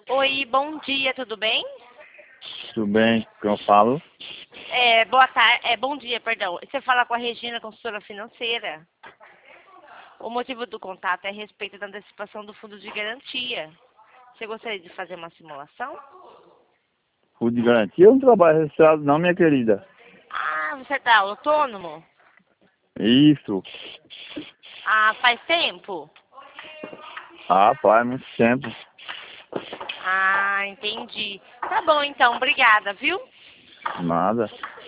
Oi, bom dia, tudo bem? Tudo bem, que eu falo? Boa tarde, bom dia, perdão. Você fala com a Regina, consultora financeira. O motivo do contato é a respeito da antecipação do fundo de garantia. Você gostaria de fazer uma simulação? Fundo de garantia eu não trabalho registrado não, minha querida. Ah, você está autônomo? Isso. Ah, faz tempo? Ah, faz muito tempo. Ah, entendi. Tá bom então, obrigada, viu? Nada.